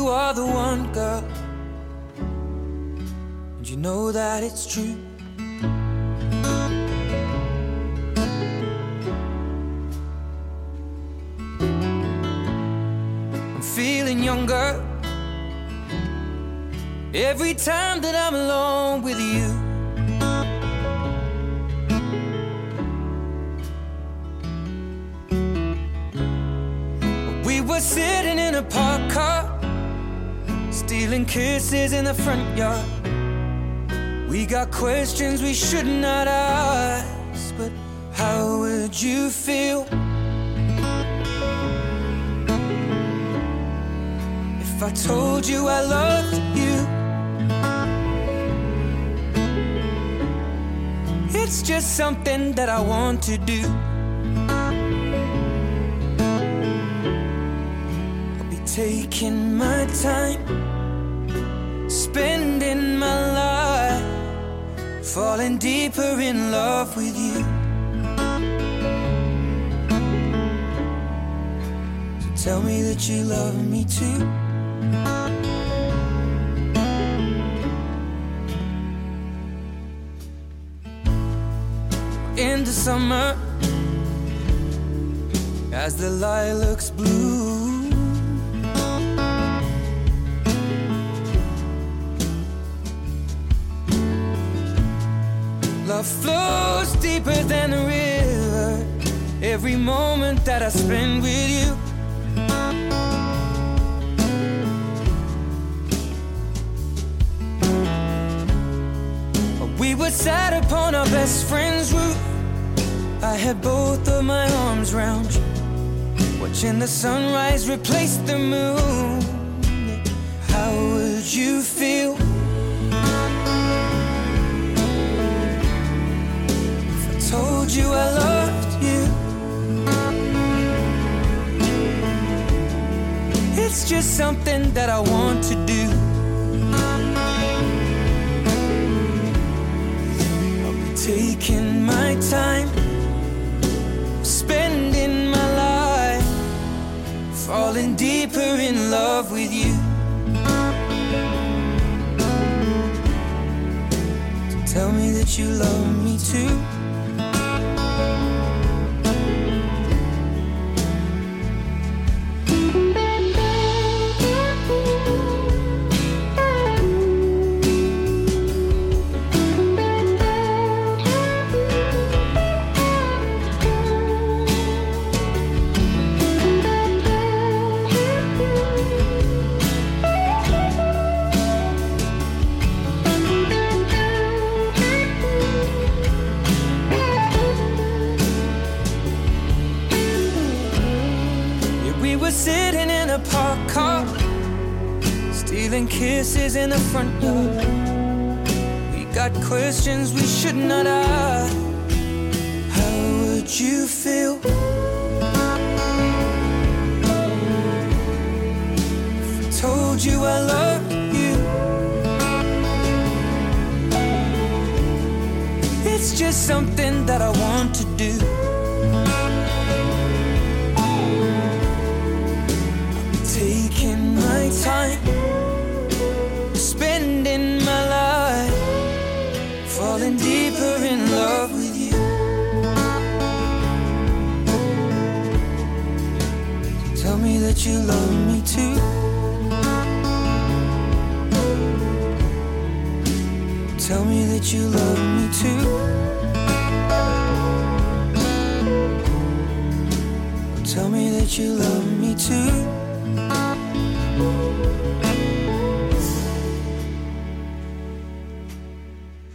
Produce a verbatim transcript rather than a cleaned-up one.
you are the one, girl, and you know that it's true. I'm feeling younger every time that I'm alone with you. We were sitting in a parked car, stealing kisses in the front yard. We got questions we should not ask, but how would you feel if I told you I loved you? It's just something that I want to do. I'll be taking my time, spending my life, falling deeper in love with you. So tell me that you love me too. In the summer, as the lilacs bloom, love flows deeper than a river. Every moment that I spend with you, we were sat upon our best friend's roof. I had both of my arms round you, watching the sunrise replace the moon. How would you feel if I told you I loved you? It's just something that I want to do. I'll be taking my time, spending my life, falling deeper in love with you. So tell me that you love me too. Sitting in a parked car, stealing kisses in the front yard. We got questions we should not ask. How would you feel if I told you I loved you? It's just something that I want to do. Taking my time, spending my life, falling deeper in love with you. So tell me that you love me too. Tell me that you love me too. Tell me that you love me too.